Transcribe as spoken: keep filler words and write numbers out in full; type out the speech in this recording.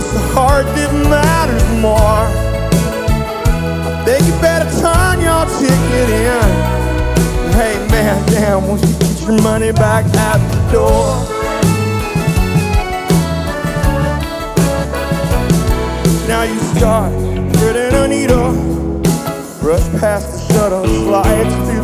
the heart that matters more. I think you better turn your ticket in. Hey man, damn, won't you get your money back at the door? Now you start threading a needle, brush past the shuttle, slide